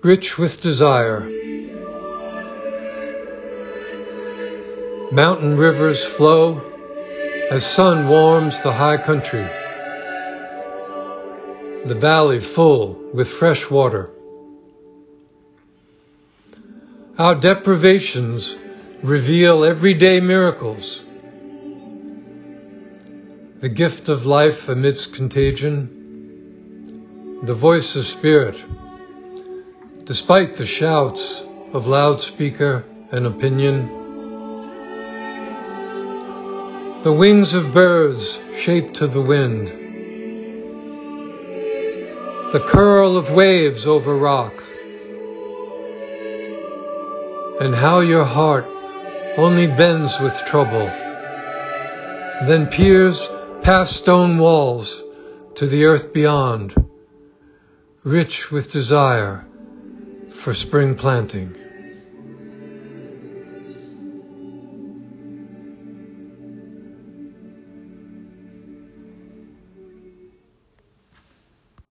rich with desire. Mountain rivers flow as sun warms the high country, the valley full with fresh water. Our deprivations reveal everyday miracles, the gift of life amidst contagion, the voice of spirit, despite the shouts of loudspeaker and opinion. The wings of birds shaped to the wind, the curl of waves over rock, and how your heart only bends with trouble, then peers past stone walls to the earth beyond, rich with desire for spring planting.